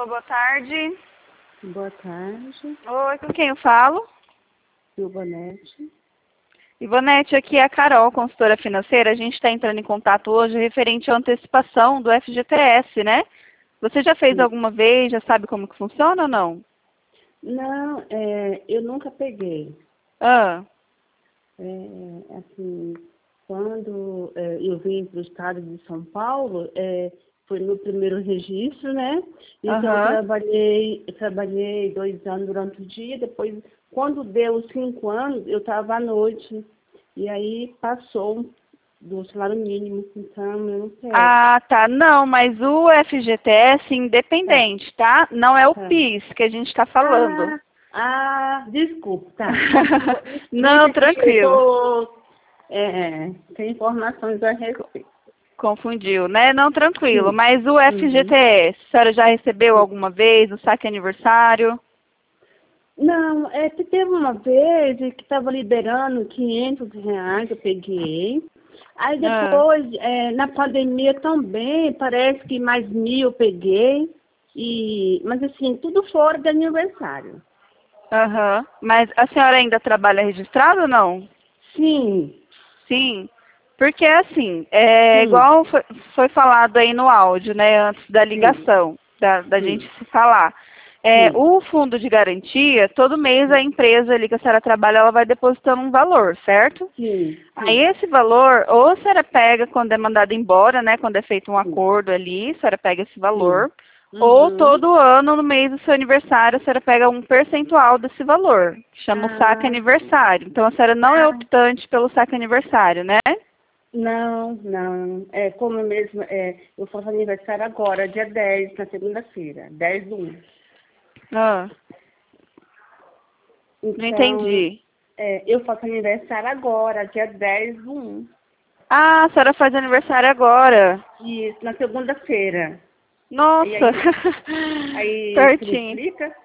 Alô, boa tarde. Boa tarde, Oi, com quem eu falo? Silvanete. Ivonete, aqui é a Carol, consultora financeira. A gente está entrando em contato hoje referente à antecipação do FGTS, né? Você já fez Sim. alguma vez? Já sabe como que funciona ou não? Não, eu nunca peguei. Ah, Assim, quando eu vim para o estado de São Paulo, foi no primeiro registro, né? Então, aham. eu trabalhei 2 anos durante o dia, depois, quando deu 5 anos, eu estava à noite. E aí passou do salário mínimo, então eu não pego. Ah, tá. Não, mas o FGTS Tá, independente, tá? Não é o tá. PIS que a gente está falando. Desculpa, tá. Me Não, explica que eu tranquilo. tô sem informações a respeito. Confundiu, né? Não, tranquilo. Sim. Mas o Uhum. FGTS, a senhora já recebeu alguma vez o saque aniversário? Não, que teve uma vez que estava liberando R$ 500, eu peguei. Aí Ah, depois, na pandemia também, parece que mais 1.000 eu peguei. Mas assim, tudo fora de aniversário. aham. Mas a senhora ainda trabalha registrado ou não? Sim. Sim. Porque assim, é Sim, igual foi falado aí no áudio, né? Antes da sim, ligação, da gente sim, se falar. sim. O fundo de garantia, todo mês a empresa ali que a senhora trabalha, ela vai depositando um valor, certo? Sim, Aí sim, esse valor, ou a senhora pega quando é mandado embora, né? Quando é feito um sim, acordo ali, a senhora pega esse sim. valor. Ou Uhum. todo ano, no mês do seu aniversário, a senhora pega um percentual desse valor, que chama o saque Ah, aniversário. Então a senhora não é ah, optante pelo saque aniversário, né? não, não. Como mesmo, eu faço aniversário agora, dia 10 na segunda-feira, 10/1. Ah, não Então, entendi. eu faço aniversário agora, dia 10/1. Ah, a senhora faz aniversário agora. Isso, na segunda-feira. E Nossa, aí você me pertinho. explica?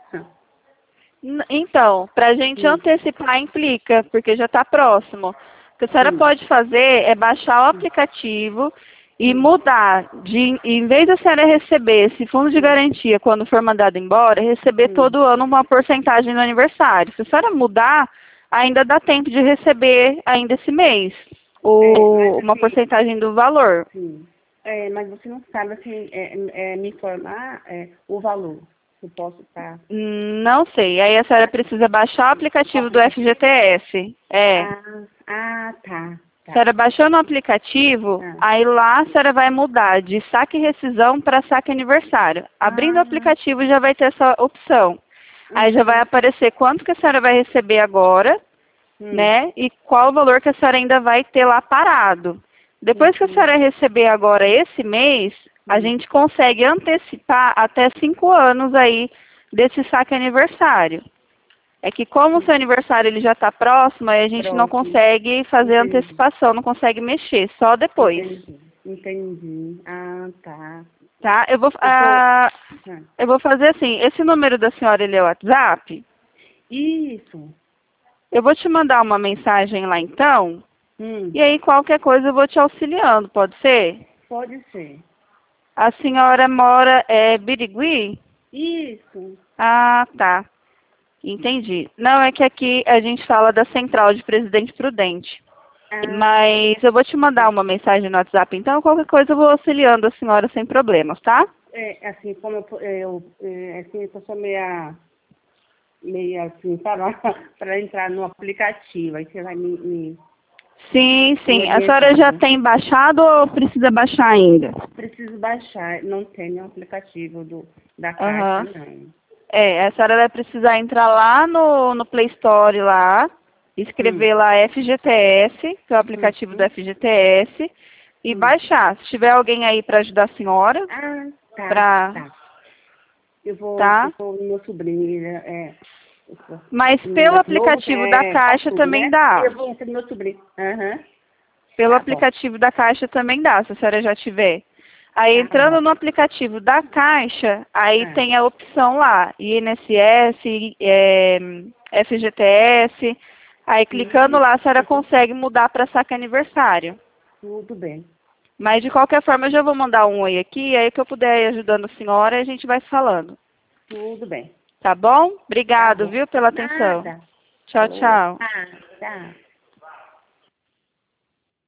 Então, para a gente Hum, antecipar implica, porque já está próximo. O que a senhora hum, pode fazer é baixar o aplicativo e hum, mudar, em vez da senhora receber esse fundo de hum, garantia quando for mandado embora, receber hum. todo ano uma porcentagem no aniversário. Se a senhora mudar, ainda dá tempo de receber ainda esse mês Mas uma assim, porcentagem do valor. sim. Mas você não sabe, assim, me informar o valor. Eu posso estar Não sei. Aí a senhora precisa baixar o no aplicativo do aplicativo? FGTS. É. Tá, A tá. senhora baixou no aplicativo, Ah, aí lá a senhora vai mudar de saque e rescisão para saque aniversário. Abrindo o ah, aplicativo já vai ter essa opção. Aí já vai uhum, aparecer quanto que a senhora vai receber agora, hum, né? E qual o valor que a senhora ainda vai ter lá parado. Depois que a uhum, senhora receber agora esse mês, a hum. gente consegue antecipar até 5 anos aí desse saque aniversário. É que como o seu aniversário ele já está próximo, aí a gente não Próximo. consegue fazer Entendi, antecipação, não consegue mexer, só depois, entendi. Tá. tá? Eu vou. Ah, Eu vou fazer assim, esse número da senhora ele é o WhatsApp, isso. eu vou te mandar uma mensagem lá então, Hum, e aí qualquer coisa eu vou te auxiliando, pode ser? pode ser. A senhora mora Birigui? Isso. Ah, tá, entendi. Não, é que aqui a gente fala da central de Presidente Prudente. Ah, Mas eu vou te mandar uma mensagem no WhatsApp, então qualquer coisa eu vou auxiliando a senhora sem problemas, tá? assim, como assim, eu sou meia assim, para entrar no aplicativo. Aí você vai Sim, me sim. A senhora já orientando. tem baixado ou precisa baixar ainda? Preciso baixar, não tem nenhum aplicativo da Caixa, Aham. não. A senhora vai precisar entrar lá no Play Store lá, Hum, escrever lá FGTS, que é o aplicativo do uhum, FGTS, e hum. baixar. Se tiver alguém aí para ajudar a senhora, Ah, pra, tá. Eu tá? vou no meu sobrinho, Mas um pelo negócio novo, aplicativo da faz Caixa tudo, também né? dá. Eu vou no meu sobrinho. Aham, Pelo tá bom, aplicativo da Caixa também dá, se a senhora já tiver. Aí tá bom. entrando no aplicativo da Caixa, aí Ah, tem a opção lá, INSS, FGTS. Aí clicando hum, lá, a senhora consegue mudar para saque aniversário. tudo bem. Mas de qualquer forma, eu já vou mandar um oi aqui, aí que eu puder ir ajudando a senhora, a gente vai se falando. Tudo bem. Tá bom? Obrigado, Tá bom. viu, pela atenção. Nada. Tchau, tchau. Tá.